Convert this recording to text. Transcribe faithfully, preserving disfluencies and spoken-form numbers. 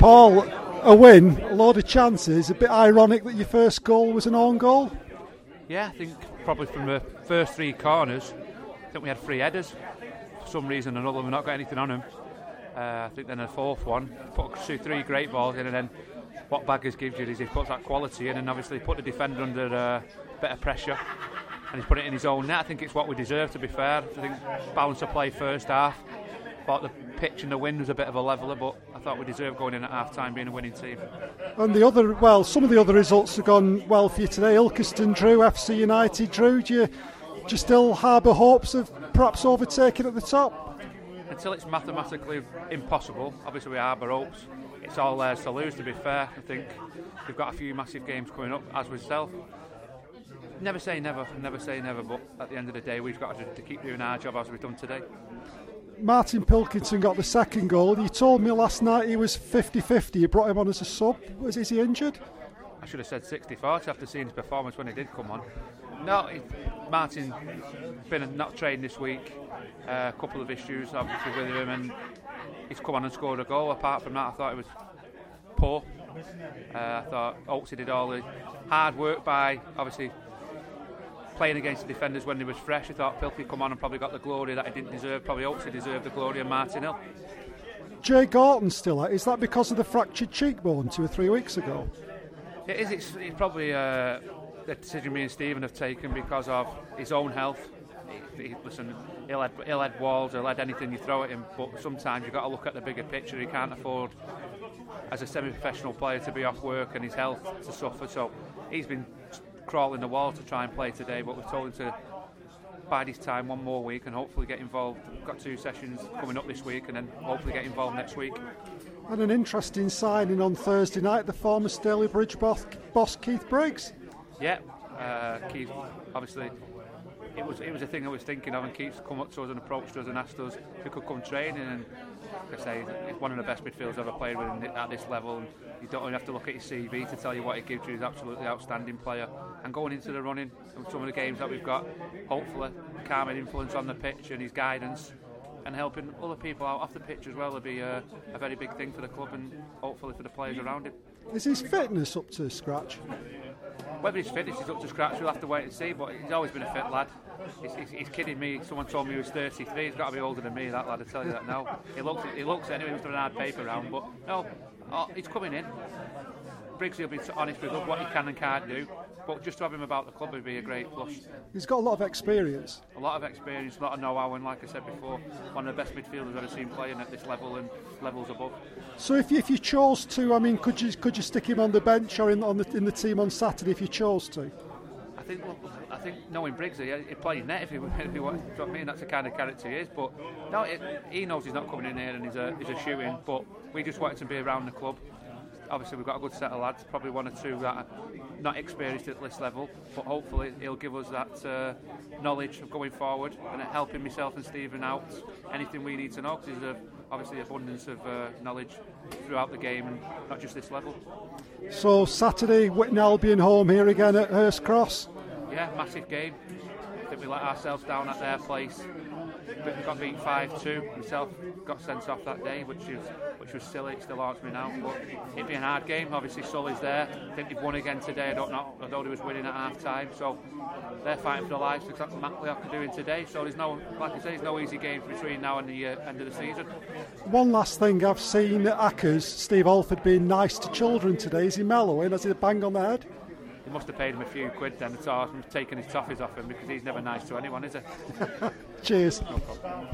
Paul, a win, a load of chances. A bit ironic that your first goal was an own goal. Yeah, I think probably from the first three corners, I think we had three headers. For some reason or another, we've not got anything on them. Uh, I think then a fourth one, put two, three great balls in, and then what Baggers gives you is he puts that quality in, and obviously put the defender under uh, better pressure, and he's put it in his own net. I think it's what we deserve, to be fair. I think balance of play first half. Thought the pitch and the wind was a bit of a leveller, but I thought we deserved going in at half time being a winning team. And the other, well, some of the other results have gone well for you today. Ilkeston drew, F C United drew. Do you, do you still harbour hopes of perhaps overtaking at the top? Until it's mathematically impossible, obviously we harbour hopes. It's all theirs to lose, to be fair. I think we've got a few massive games coming up, as with Self. Never say never, never say never, but at the end of the day, we've got to, to keep doing our job as we've done today. Martin Pilkington got the second goal. You told me last night he was fifty-fifty. You brought him on as a sub. Was is he injured? I should have said sixty forty after seeing his performance when he did come on. No, it, Martin been not trained this week. Uh, a couple of issues obviously with him, and he's come on and scored a goal. Apart from that, I thought it was poor. Uh, I thought Oaksy did all the hard work by obviously playing against the defenders when he was fresh. I thought Pilkey come on and probably got the glory that he didn't deserve. Probably Oaksy deserved the glory, and Martin Hill. Jay Gorton's still out. Is that because of the fractured cheekbone two or three weeks ago? It is. It's, it's probably uh, the decision me and Stephen have taken because of his own health. He, he, listen, he'll head, he'll head walls, he'll head anything you throw at him, but sometimes you've got to look at the bigger picture. He can't afford, as a semi-professional player, to be off work and his health to suffer. So he's been crawling the wall to try and play today, but we've told him to bide his time one more week and hopefully get involved. We've got two sessions coming up this week and then hopefully get involved next week. And an interesting signing on Thursday night, the former Stalybridge boss, boss Keith Briggs. Yeah, uh, Keith, obviously it was it was a thing I was thinking of, and Keith's come up to us and approached us and asked us if we could come training, and like I say, he's one of the best midfielders I've ever played with at this level, and you don't only have to look at his C V to tell you what he gives you. He's an absolutely outstanding player, and going into the running and some of the games that we've got, hopefully calming influence on the pitch and his guidance and helping other people out off the pitch as well will be a, a very big thing for the club and hopefully for the players around him. Is his fitness up to scratch? Whether his fitness is up to scratch, we'll have to wait and see, but he's always been a fit lad. He's, he's, he's kidding me. Someone told me he was thirty-three. He's got to be older than me, that lad, I tell you that now. He looks he looks anyway, he was doing a hard paper round, but no, oh, he's coming in. Briggs will be honest with us what he can and can't do, but just to have him about the club would be a great plus. He's got a lot of experience. A lot of experience, a lot of know-how, and like I said before, one of the best midfielders I've ever seen playing at this level and levels above. So if you, if you chose to, I mean, could you could you stick him on the bench or in on the in the team on Saturday if you chose to? I think well, I think knowing Briggs, he he'd play net if he if he wanted. You know what I mean? That's the kind of character he is. But no, it, he knows he's not coming in here and he's a he's a shoe-in. But we just wanted to be around the club. Obviously, we've got a good set of lads, probably one or two that are not experienced at this level, but hopefully he'll give us that uh, knowledge of going forward and helping myself and Stephen out anything we need to know, because there's a, obviously abundance of uh, knowledge throughout the game and not just this level. So Saturday, Whitney Albion home here again at Hurst Cross. Yeah, massive game. I think we let ourselves down at their place. But we got beat five two. Myself got sent off that day, which is which was silly. It still haunts me now. But it'd be a hard game. Obviously, Sully's there. I think they've won again today. I don't know. I thought he was winning at half time. So they're fighting for their lives. That's what Macleod are doing today. So there's no, like I say, there's no easy games between now and the uh, end of the season. One last thing, I've seen at Ackers, Steve Alford being nice to children today. Is he mellowing? Has he bang on the head? He must have paid him a few quid then, and taking his toffees off him, because he's never nice to anyone, is he? Cheers. No problem.